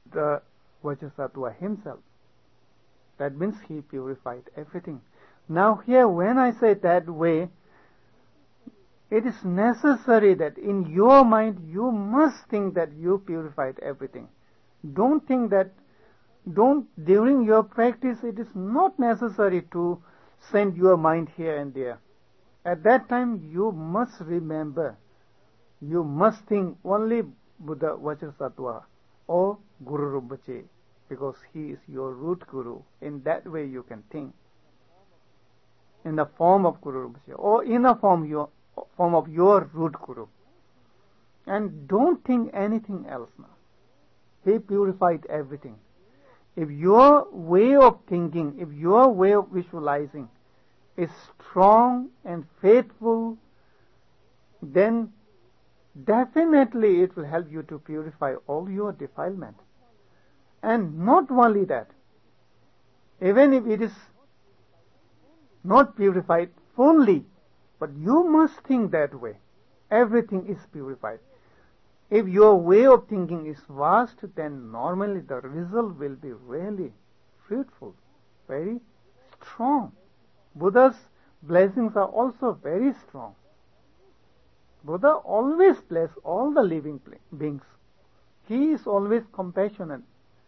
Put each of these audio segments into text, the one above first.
the Vajrasattva himself. That means he purified everything. Now here, when I say that way, it is necessary that in your mind you must think that you purified everything. Don't think that, during your practice it is not necessary to send your mind here and there. At that time you must remember, you must think only Buddha Vajrasattva or Guru Rinpoche, because he is your root Guru. In that way you can think. In the form of Guru Rinpoche, or in a form of your root Guru. And don't think anything else now. He purified everything. If your way of thinking, if your way of visualizing is strong and faithful, then definitely it will help you to purify all your defilement. And not only that, even if it is not purified fully, but you must think that way. Everything is purified. If your way of thinking is vast, then normally the result will be really fruitful, very strong. Buddha's blessings are also very strong. Buddha always bless all the living beings. He is always compassionate.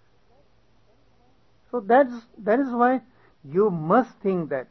So that is why you must think that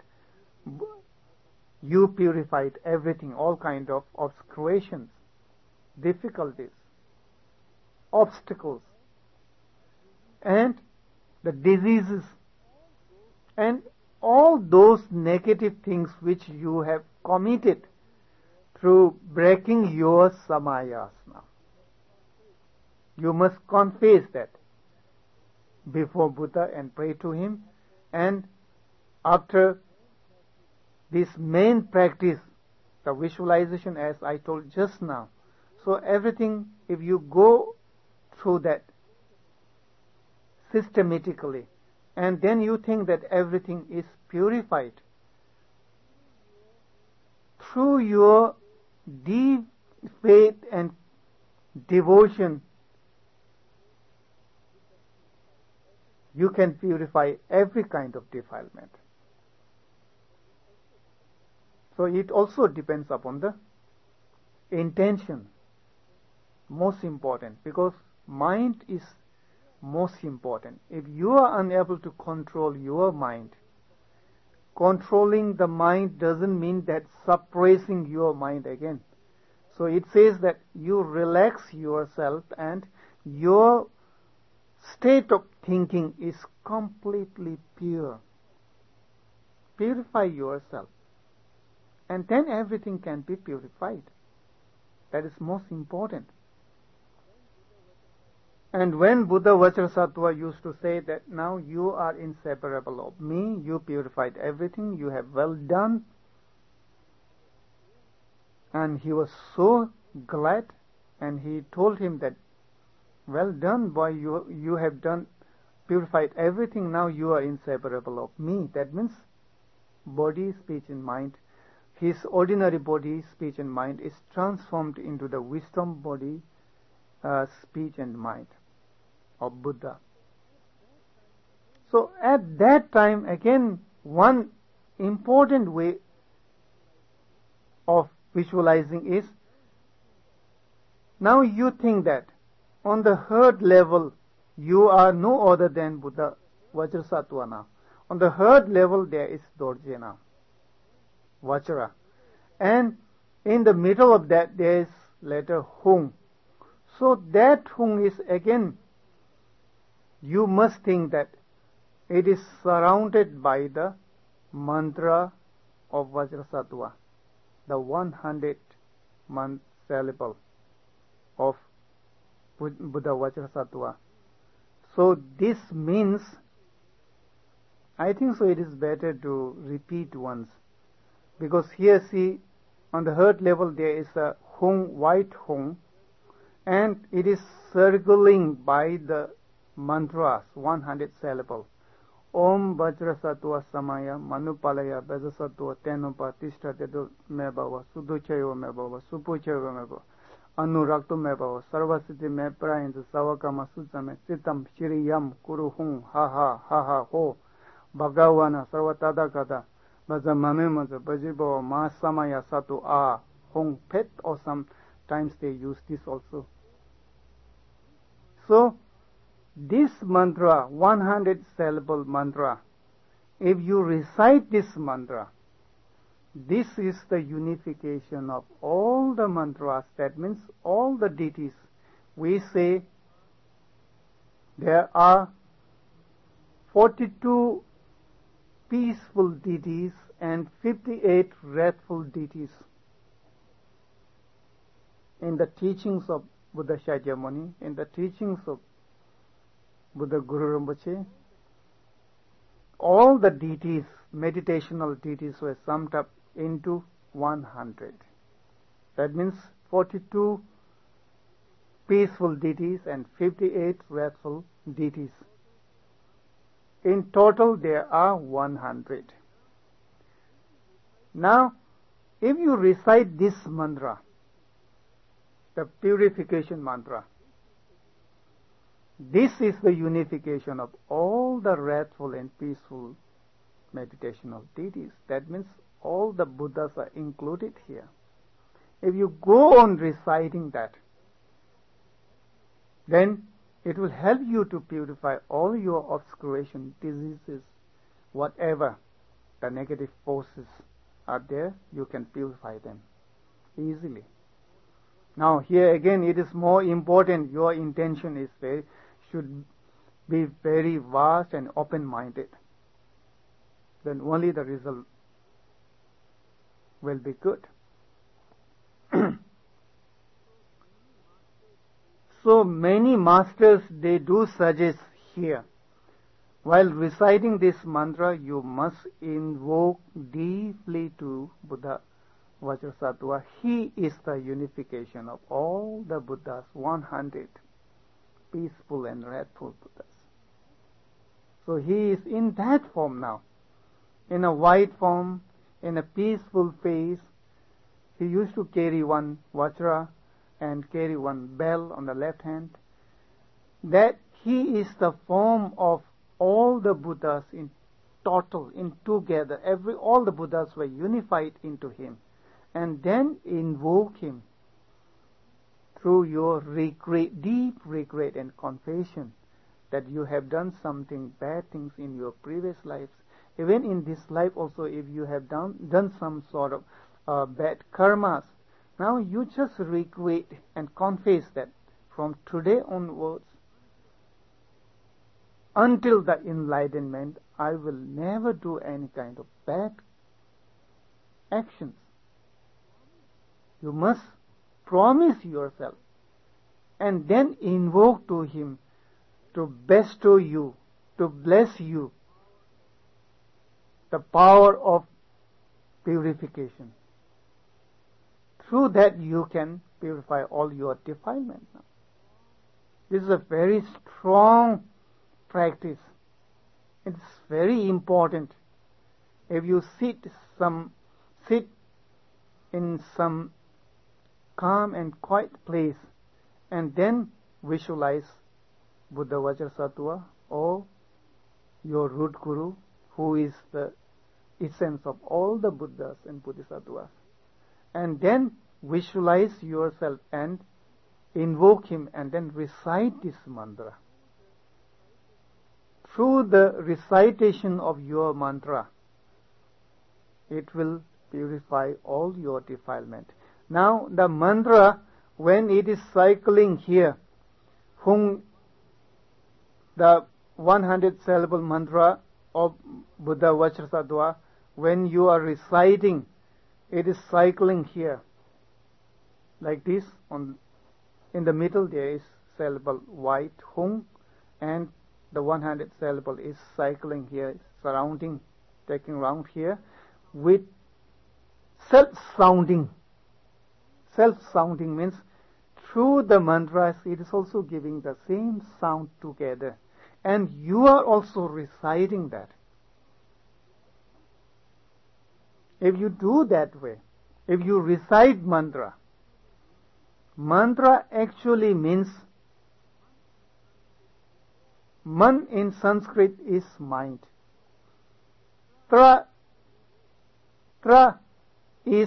you purified everything, all kind of obscurations, difficulties, obstacles, and the diseases, and all those negative things which you have committed through breaking your samayas now. You must confess that before Buddha and pray to him, and after this main practice, the visualization as I told just now. So everything, if you go through that systematically, and then you think that everything is purified, through your deep faith and devotion, you can purify every kind of defilement. So it also depends upon the intention, most important, because mind is most important. If you are unable to control your mind, controlling the mind doesn't mean that suppressing your mind again. So it says that you relax yourself and your state of thinking is completely pure. Purify yourself, and then everything can be purified. That is most important. And when Buddha Vajrasattva used to say that now you are inseparable of me, you purified everything, you have well done, and he was so glad, and he told him that, well done, boy, you have done, purified everything, now you are inseparable of me. That means body, speech and mind. His ordinary body, speech and mind is transformed into the wisdom body, speech and mind of Buddha. So at that time, again, one important way of visualizing is, now you think that on the third level you are no other than Buddha Vajrasattva now. On the third level there is Dorje now, Vajra. And in the middle of that there is letter Hung. So that Hung is again, you must think that it is surrounded by the mantra of Vajrasattva, the 100 syllable of Buddha Vajrasattva. So this means, I think so it is better to repeat once, because here see, on the third level there is a Hung, white Hung, and it is circling by the mantras, 100 syllable. Om Vajrasattva Samaya Manupalaya Vajrasattva Tenopa Tishta Tedo Mebava Suduchayo Mebava Supuchayo Mebava. Anuraktumeva Sarvasiti me prainza Savakama Sutsame Chitam Shiriyam Kuruhum Ha Ha Ho Bhagavana Sarvatadakada Bhajamamemaza Bhajibo Masamaya Satu Hong Pet, or sometimes they use this also. So this mantra, 100 syllable mantra, if you recite this mantra, this is the unification of all the mantras. That means all the deities. We say there are 42 peaceful deities and 58 wrathful deities. In the teachings of Buddha Shakyamuni, in the teachings of Buddha Guru Rinpoche, all the deities, meditational deities, were summed up into 100. That means 42 peaceful deities and 58 wrathful deities. In total there are 100. Now, if you recite this mantra, the purification mantra, this is the unification of all the wrathful and peaceful meditational deities. That means all the Buddhas are included here. If you go on reciting that, then it will help you to purify all your obscuration, diseases, whatever the negative forces are there, you can purify them easily. Now here again it is more important, your intention should be very vast and open-minded. Then only the result will be good. So many masters, they do suggest here, while reciting this mantra, you must invoke deeply to Buddha Vajrasattva. He is the unification of all the Buddhas, 100 peaceful and wrathful Buddhas. So he is in that form now, in a white form, in a peaceful face. He used to carry one Vajra and carry one bell on the left hand. That he is the form of all the Buddhas in total, in together. All the Buddhas were unified into him. And then invoke him through your regret, deep regret and confession that you have done something bad things in your previous lives. Even in this life also, if you have done some sort of bad karmas, now you just regret and confess that from today onwards, until the enlightenment, I will never do any kind of bad actions. You must promise yourself and then invoke to him to bestow you, to bless you the power of purification. Through that you can purify all your defilement. This is a very strong practice. It's very important. If you sit in some calm and quiet place and then visualize Buddha Vajrasattva or your root guru, who is the essence of all the Buddhas and Bodhisattvas, and then visualize yourself and invoke him and then recite this mantra. Through the recitation of your mantra, it will purify all your defilement. Now the mantra, when it is cycling here, the 100 syllable mantra of Buddha Vajrasattva, when you are reciting, it is cycling here like this. In the middle there is syllable white hung, and the 100 syllable is cycling here, surrounding, taking round here with self-sounding. Self-sounding means through the mantras it is also giving the same sound together, and you are also reciting that. If you do that way, if you recite mantra Mantra actually means, man in Sanskrit is mind. Tra is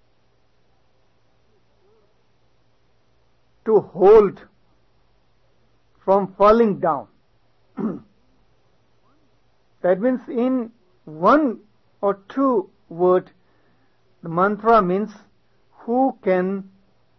to hold from falling down. That means in one or two words, the mantra means who can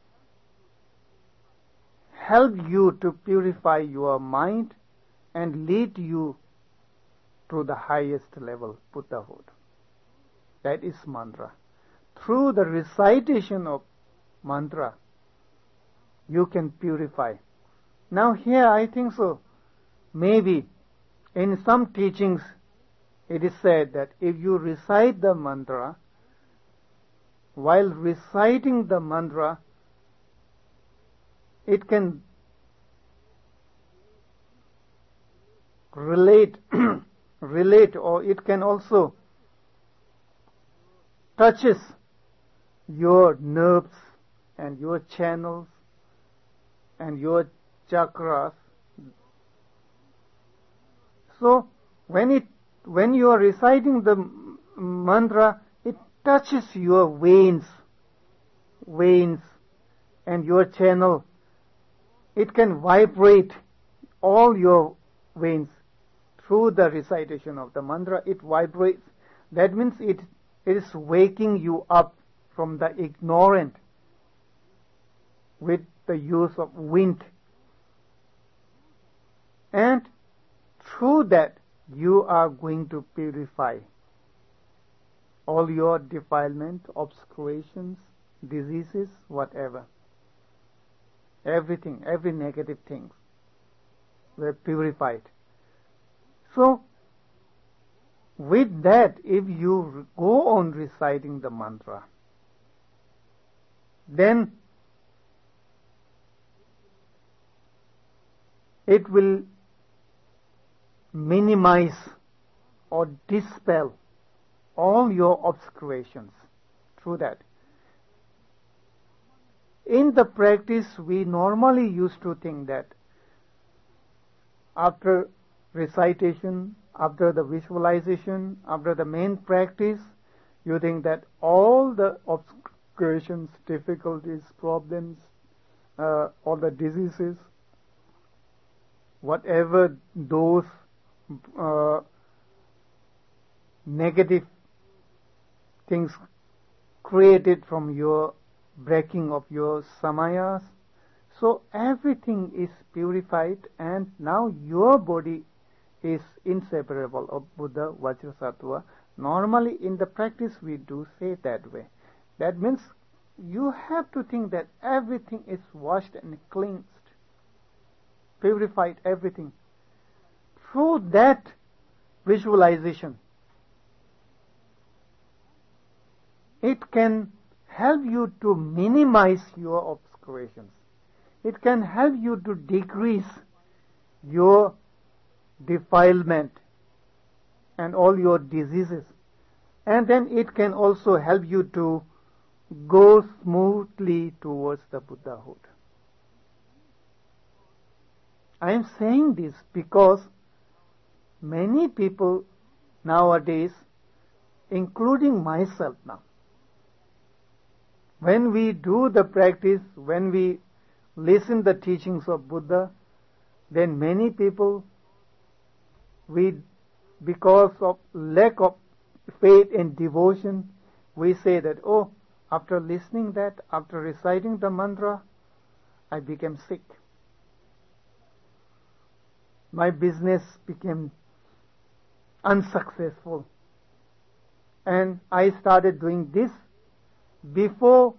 help you to purify your mind and lead you to the highest level, Buddhahood. That is mantra. Through the recitation of mantra, you can purify. Now here I think so, maybe in some teachings it is said that if you recite the mantra, while reciting the mantra, it can relate or it can also touches your nerves and your channels and your chakras. So when you are reciting the mantra, it touches your veins and your channel. It can vibrate all your veins through the recitation of the mantra. It vibrates. That means it is waking you up from the ignorant with the use of wind. And through that you are going to purify all your defilement, obscurations, diseases, whatever. Everything, every negative thing were purified. So, with that, if you go on reciting the mantra, then it will minimize or dispel all your obscurations through that. In the practice, we normally used to think that after recitation, after the visualization, after the main practice, you think that all the obscurations, difficulties, problems, all the diseases, whatever those negative things created from your breaking of your samayas, so everything is purified and now your body is inseparable of Buddha, Vajrasattva. Normally in the practice we do say that way. That means you have to think that everything is washed and cleansed, purified, everything. Through that visualization, it can help you to minimize your obscurations. It can help you to decrease your defilement and all your diseases. And then it can also help you to go smoothly towards the Buddhahood. I am saying this because many people nowadays, including myself now, when we do the practice, when we listen the teachings of Buddha, then many people, because of lack of faith and devotion, we say that, oh, after listening that, after reciting the mantra, I became sick. My business became unsuccessful. And I started doing this before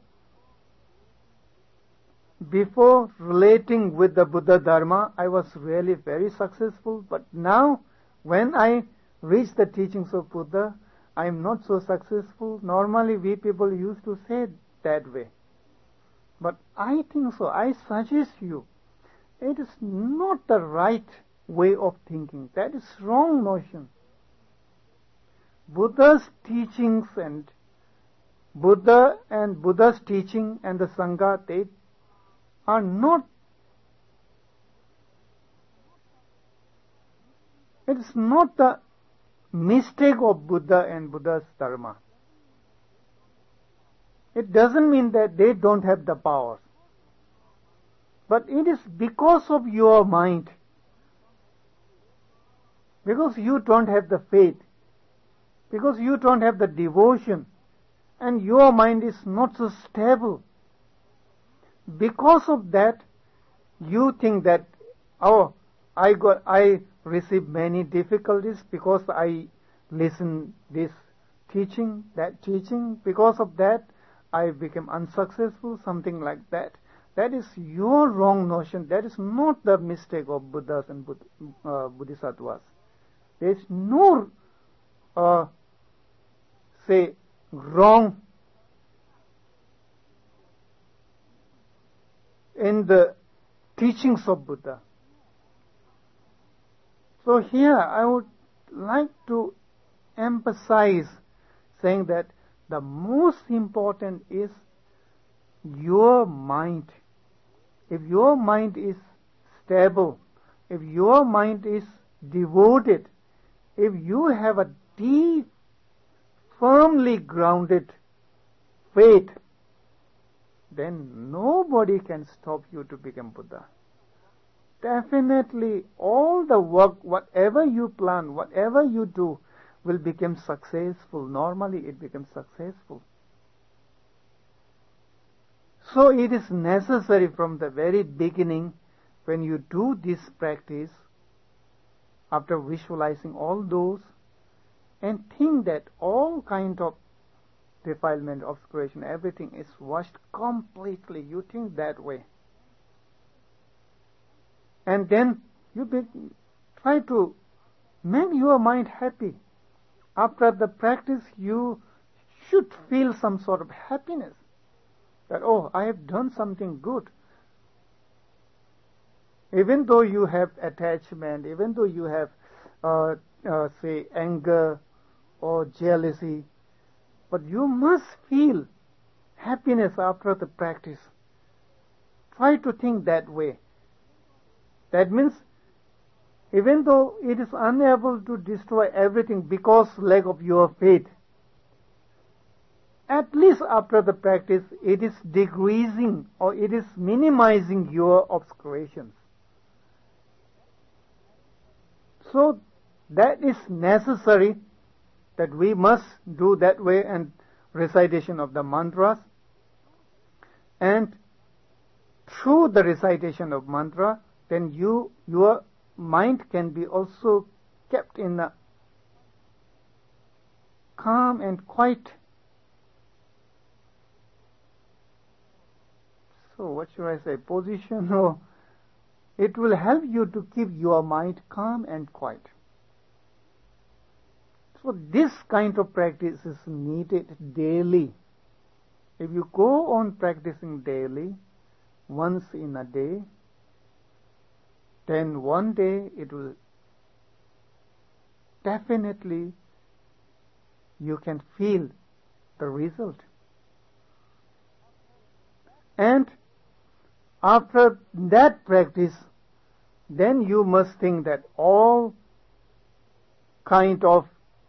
relating with the Buddha Dharma. I was really very successful, but now when I reach the teachings of Buddha, I am not so successful. Normally we people used to say that way. But I think so. I suggest you, it is not the right way of thinking. That is wrong notion. Buddha's teachings and Buddha's teaching and the Sangha, they are not, it is not the mistake of Buddha and Buddha's Dharma. It doesn't mean that they don't have the powers. But it is because of your mind. Because you don't have the faith. Because you don't have the devotion. And your mind is not so stable. Because of that, you think that, oh, I received many difficulties because I listened this teaching, that teaching. Because of that, I became unsuccessful, something like that. That is your wrong notion. That is not the mistake of Buddhas and Bodhisattvas. There is no, wrong in the teachings of Buddha. So here I would like to emphasize saying that the most important is your mind. If your mind is stable, if your mind is devoted, if you have a deep, firmly grounded faith, then nobody can stop you to become Buddha. Definitely all the work, whatever you plan, whatever you do, will become successful. Normally it becomes successful. So it is necessary from the very beginning, when you do this practice, after visualizing all those, and think that all kind of defilement, obscuration, everything is washed completely. You think that way. And then you try to make your mind happy. After the practice, you should feel some sort of happiness. That, oh, I have done something good. Even though you have attachment, even though you have, anger or jealousy, but you must feel happiness after the practice. Try to think that way. That means, even though it is unable to destroy everything because lack of your faith, at least after the practice, it is decreasing or it is minimizing your obscurations. So that is necessary, that we must do that way, and recitation of the mantras. And through the recitation of mantra, then your mind can be also kept in a calm and quiet. So what should I say? Position, or it will help you to keep your mind calm and quiet. So this kind of practice is needed daily. If you go on practicing daily, once in a day, then one day it will definitely, you can feel the result. And after that practice, then you must think that all kind of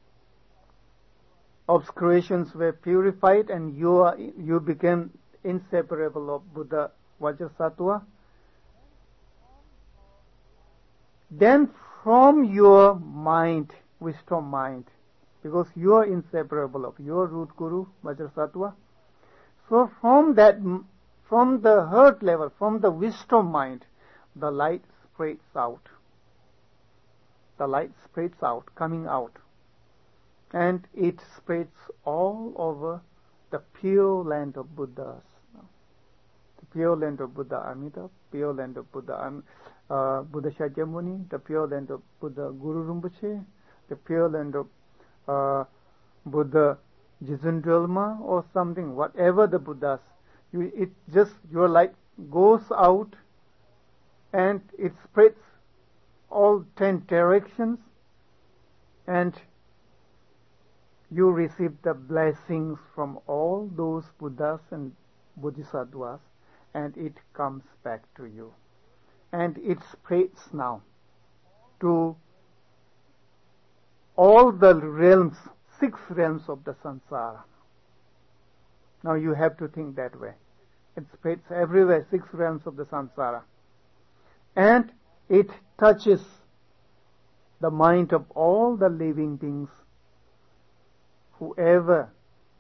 obscurations were purified, and you became inseparable of Buddha Vajrasattva. Then from your mind, wisdom mind, because you are inseparable of your root guru Vajrasattva, so from the heart level, from the wisdom mind, the light spreads out. The light spreads out, coming out. And it spreads all over the pure land of Buddhas. The pure land of Buddha Amida, pure land of Buddha Buddha Shakyamuni, the pure land of Buddha Guru Rinpoche, the pure land of Buddha Jizun Dölma or something, whatever the Buddhas. Your light goes out and it spreads all 10 directions, and you receive the blessings from all those Buddhas and Bodhisattvas, and it comes back to you. And it spreads now to all the realms, 6 realms of the samsara. Now you have to think that way. It spreads everywhere, 6 realms of the samsara. And it touches the mind of all the living beings, whoever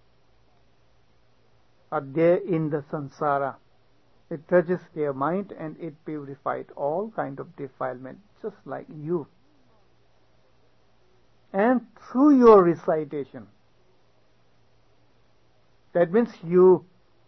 are there in the samsara. It touches their mind and it purified all kind of defilement, just like you. And through your recitation, that means you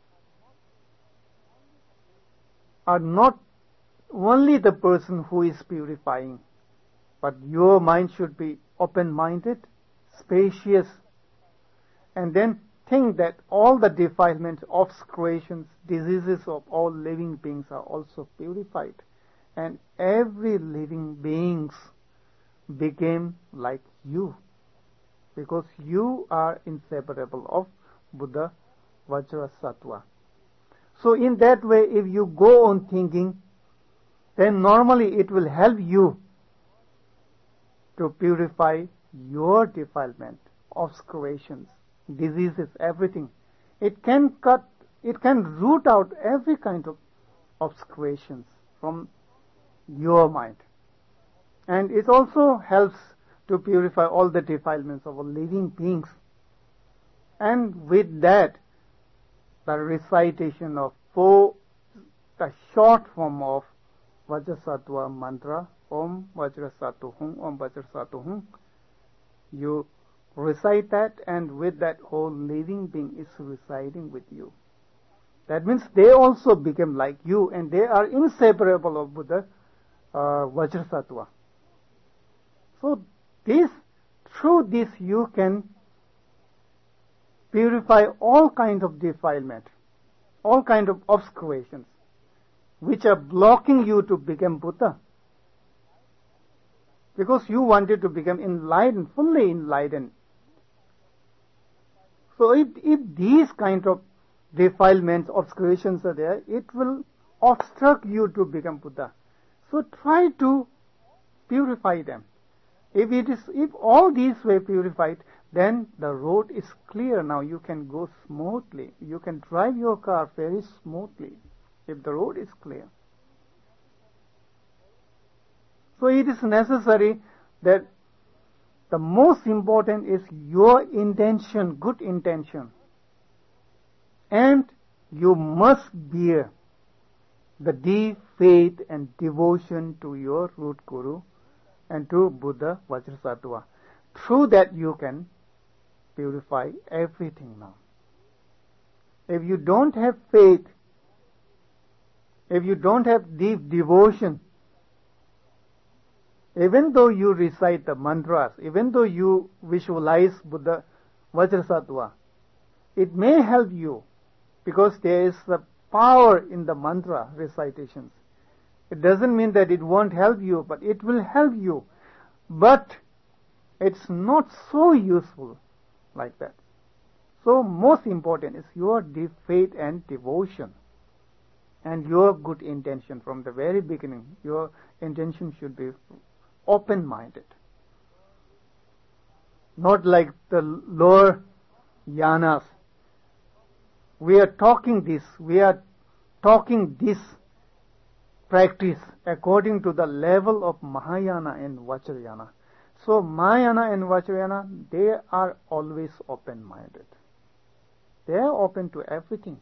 are not only the person who is purifying, but your mind should be open-minded, spacious, and then think that all the defilements, obscurations, diseases of all living beings are also purified. And every living beings became like you, because you are inseparable of Buddha Vajrasattva. So in that way, if you go on thinking, then normally it will help you to purify your defilement, obscurations, diseases, everything. It can root out every kind of obscurations from your mind. And it also helps to purify all the defilements of all living beings. And with that, the recitation of the short form of Vajrasattva mantra, Om Vajrasattu Hum, Om Vajrasattu Hum, you recite that, and with that whole living being is residing with you. That means they also become like you, and they are inseparable of Buddha Vajrasattva. So through this you can purify all kinds of defilement, all kinds of obscurations, which are blocking you to become Buddha. Because you wanted to become enlightened, fully enlightened. So if these kind of defilements, obscurations are there, it will obstruct you to become Buddha. So try to purify them. If all these were purified, then the road is clear. Now you can go smoothly. You can drive your car very smoothly if the road is clear. So it is necessary that the most important is your intention, good intention. And you must bear the deep faith and devotion to your root guru and to Buddha Vajrasattva. Through that you can purify everything now. If you don't have faith, if you don't have deep devotion, even though you recite the mantras, even though you visualize Buddha Vajrasattva, it may help you because there is the power in the mantra recitations. It doesn't mean that it won't help you, but it will help you. But it's not so useful like that. So most important is your deep faith and devotion and your good intention from the very beginning. Your intention should be open-minded. Not like the lower yanas. We are talking this practice according to the level of Mahayana and Vajrayana. So Mahayana and Vajrayana, they are always open-minded. They are open to everything.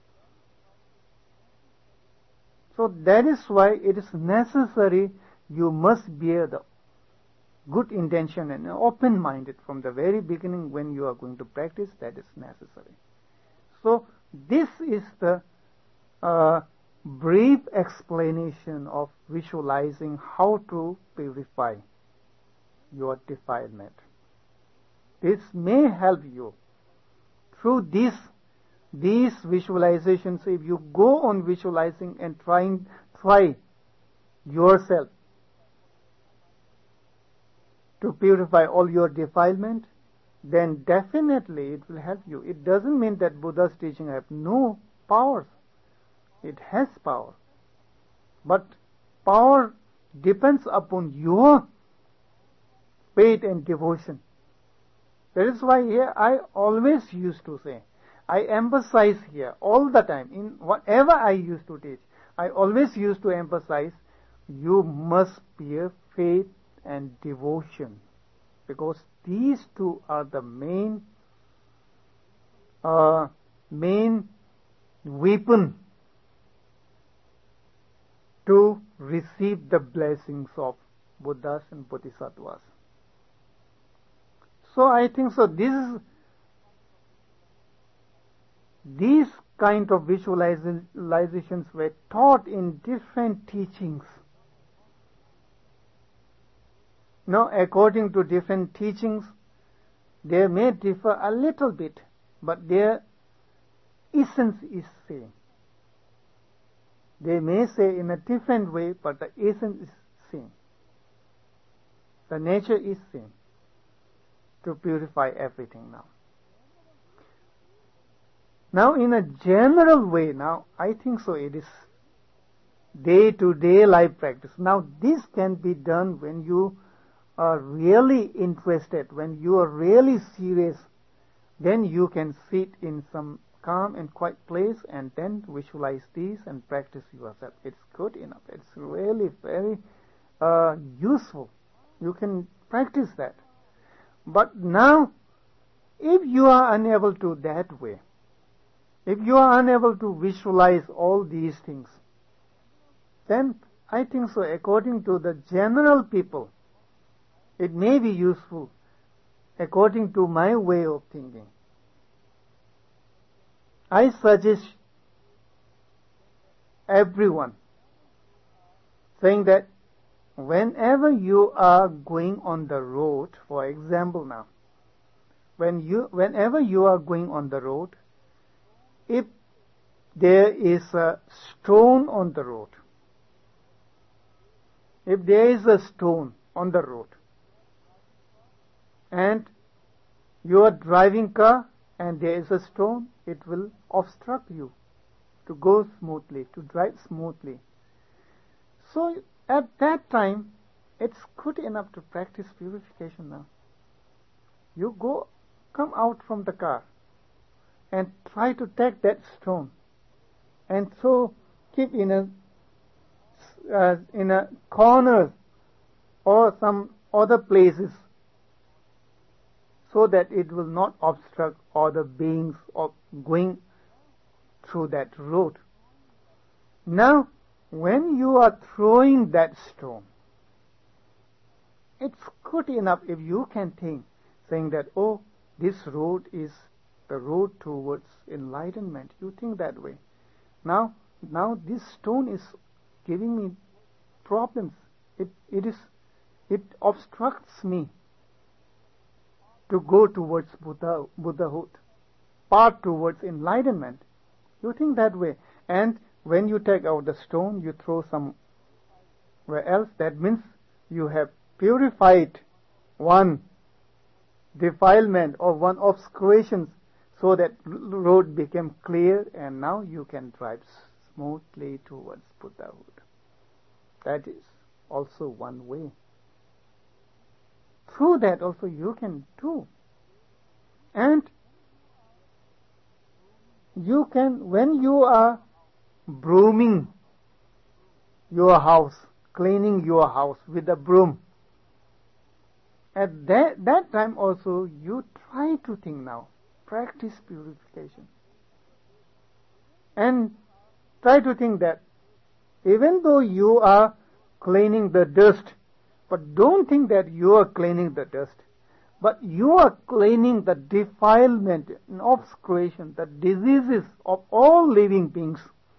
So that is why it is necessary you must bear the good intention and open-minded from the very beginning when you are going to practice. That is necessary. So this is the brief explanation of visualizing how to purify your defilement. This may help you. Through these visualizations, if you go on visualizing and try yourself to purify all your defilement, then definitely it will help you. It doesn't mean that Buddha's teaching have no powers. It has power. But power depends upon your faith and devotion. That is why here I always used to say, I emphasize here all the time, in whatever I used to teach, I always used to emphasize, you must bear faith and devotion, because these two are the main weapon to receive the blessings of Buddhas and Bodhisattvas. So I think so these kind of visualizations were taught in different teachings. Now, according to different teachings, they may differ a little bit, but their essence is same. They may say in a different way, but the essence is same. The nature is same, to purify everything now. Now, in a general way, now, I think so it is day-to-day life practice. Now, this can be done when you are really interested, when you are really serious, then you can sit in some calm and quiet place and then visualize these and practice yourself. It's good enough. It's really very useful. You can practice that. But now, if you are unable to that way, if you are unable to visualize all these things, then I think so according to the general people, it may be useful according to my way of thinking. I suggest everyone saying that whenever you are going on the road, for example now, whenever you are going on the road, if there is a stone on the road, if there is a stone on the road, and you are driving car and there is a stone, it will obstruct you to go smoothly, to drive smoothly. So at that time, it's good enough to practice purification now. You come out from the car and try to take that stone and so keep in a corner or some other places, so that it will not obstruct other beings of going through that road. Now, when you are throwing that stone, it's good enough if you can think, saying that, oh, this road is the road towards enlightenment. You think that way. Now this stone is giving me problems. It obstructs me to go towards Buddhahood, path towards enlightenment. You think that way. And when you take out the stone, you throw somewhere else. That means you have purified one defilement or one obscuration, so that road became clear, and now you can drive smoothly towards Buddhahood. That is also one way. Through that also you can do. And you can, when you are brooming your house, cleaning your house with a broom, at that time also you try to think now, practice purification. And try to think that even though you are cleaning the dust, but don't think that you are cleaning the dust, but you are cleaning the defilement and obscuration, the diseases of all living beings,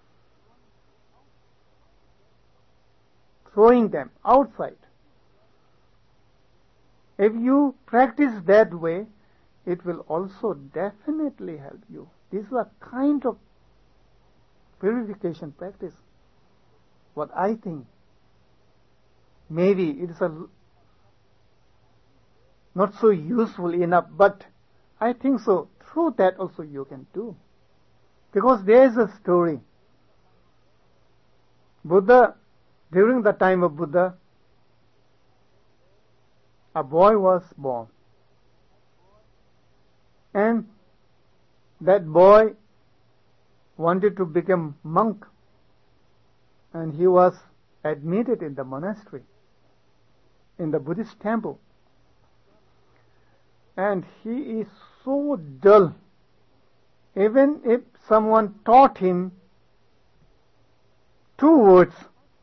throwing them outside. If you practice that way, it will also definitely help you. This is a kind of purification practice. What I think, maybe it is not so useful enough, but I think so. Through that also you can do. Because there is a story During the time of Buddha, a boy was born. And that boy wanted to become monk. And he was admitted in the monastery, in the Buddhist temple. And he is so dull. Even if someone taught him 2 words,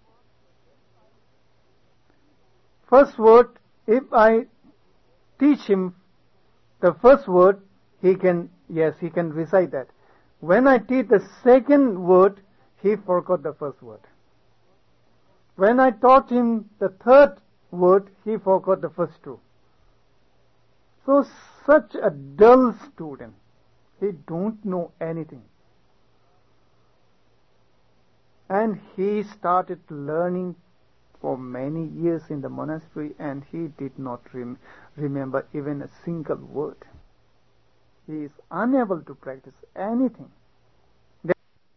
first word, if I teach him the first word, he can recite that. When I teach the second word, he forgot the first word. When I taught him the third word, he forgot the first 2. So such a dull student. He don't know anything. And he started learning for many years in the monastery, and he did not remember even a single word. He is unable to practice anything.